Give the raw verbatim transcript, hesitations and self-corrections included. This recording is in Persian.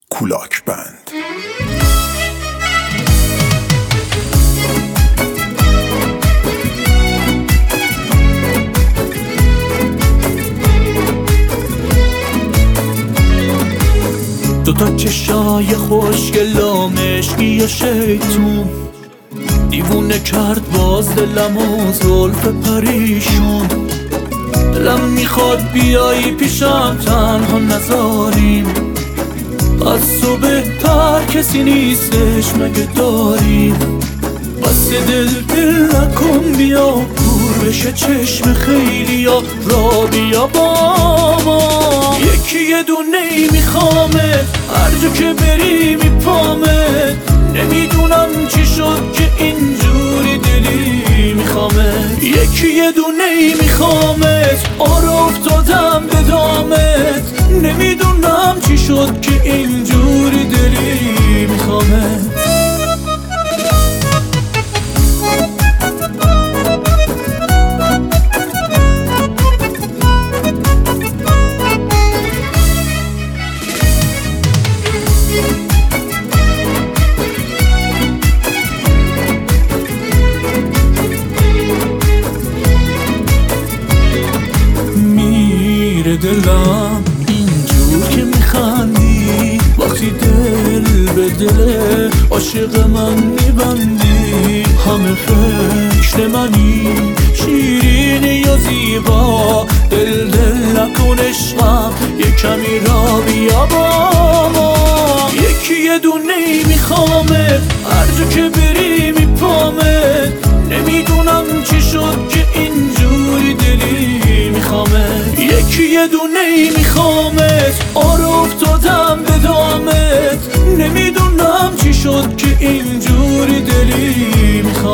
کولاک بند. دوتا چشای خوشگل و مشکی و شیطون، دیوونه کرد باز دلم و زلف پریشون. دلم میخواد بیایی پیشم تنها نذاریم، از تو بهتر کسی نیستش مگه داریم. بس دل دل نکن بیا دور بشه چشم خیلیا، را بیا با ما. یکی یه دونه ای میخوامه هر جا که بری میپامه، نمیدونم چی شد که اینجوری دلی میخوامه. یکی یه دونه ای میخوامت آره افتادم به دامت، نمیدونم چی شد که اینجوری دلی میخوامت. دلم اینجور که میخندی، وقتی دل به دل عاشق من میبندی. همه فکر منی شیرینی یا زیبا، دل دل نکن عشقم یه کمی را بیا با ما. یکی یه دونه ای میخوامه هر جا که بری میپامه، نمیدونم چی شد که اینجوری دلی میخوامه. یکی یه دونه ای میخوامت آره افتادم به دامت، نمیدونم چی شد که اینجوری دلی میخوامت.